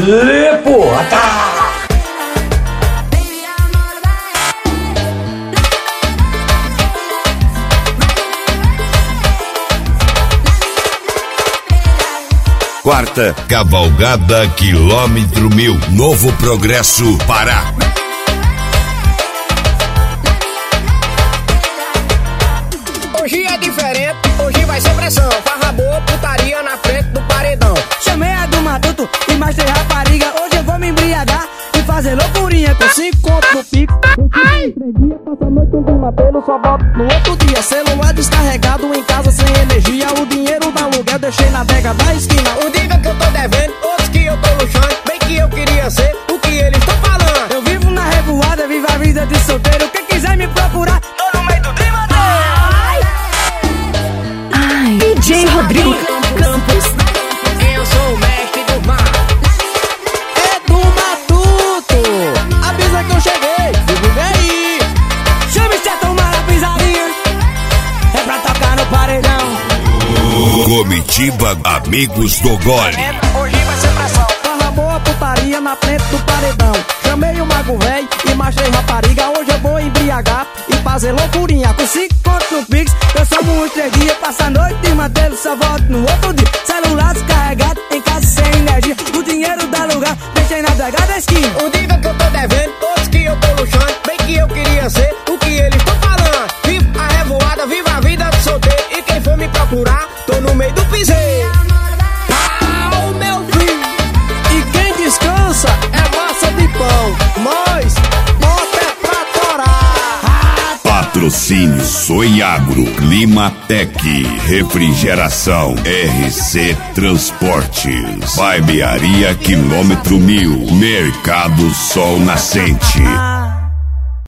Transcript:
porra, tá! Quarta Cavalgada Quilômetro 1000, Novo Progresso, Pará. Hoje é diferente, hoje vai ser pressão. Farra boa, putaria na frente do paredão. Chamei a do Matuto e mais três rapariga. Hoje eu vou me embriagar e fazer loucurinha com 5 contos no pico. Ai! 3 dias, passa a noite com um apelo, só volto no outro dia. Celular descarregado em casa sem energia. O dinheiro da aluguel deixei na adega da esquina. Um diga que eu tô devendo, outros que eu tô luxando. Bem que eu queria ser o que eles estão falando. Eu vivo na revoada, vivo a vida de solteiro. Quem quiser me procurar, tô no meio do clima. DJ Rodrigo Campos. Eu sou o mestre do mar. É do Matuto, avisa que eu cheguei, divulga aí. Chame-se a tomar a pisadinha, é pra tocar no paredão. Comitiva Amigos do Gole. Hoje vai ser pressão. Farra boa, putaria na frente do paredão. Chamei o mago véi e mais três rapariga. Hoje eu vou embriagar e fazer loucurinha com 5 contos no Pix. Eu somo uns 3 dias, passa a noite e mantê-lo, só volto no outro dia. Celular descarregado, em casa sem energia. O dinheiro da lugar, deixei na adega da esquina. Um diga que eu tô devendo, outros que eu tô luxando. Bem que eu queria ser o que eles estão falando. Vivo a revoada, viva a vida de solteiro. E quem for me procurar, tô no meio do piseiro. Pau, meu filho! E quem descansa é massa de pão. Nós, bota é pra torar. Patrocínio Soiagro, Climatec, Refrigeração, RC Transportes, Barbearia Quilômetro 1000, Mercado Sol Nascente.